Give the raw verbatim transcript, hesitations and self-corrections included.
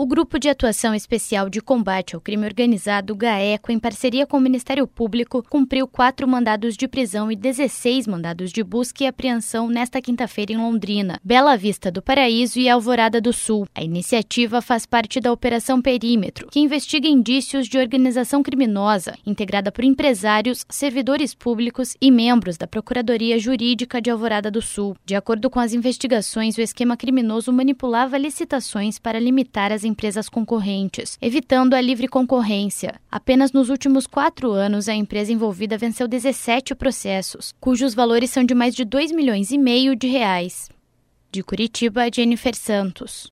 O Grupo de Atuação Especial de Combate ao Crime Organizado, GAECO, em parceria com o Ministério Público, cumpriu quatro mandados de prisão e dezesseis mandados de busca e apreensão nesta quinta-feira em Londrina, Bela Vista do Paraíso e Alvorada do Sul. A iniciativa faz parte da Operação Perímetro, que investiga indícios de organização criminosa, integrada por empresários, servidores públicos e membros da Procuradoria Jurídica de Alvorada do Sul. De acordo com as investigações, o esquema criminoso manipulava licitações para limitar as empresas concorrentes, evitando a livre concorrência. Apenas nos últimos quatro anos, a empresa envolvida venceu dezessete processos, cujos valores são de mais de dois milhões e meio de reais. De Curitiba, Jennifer Santos.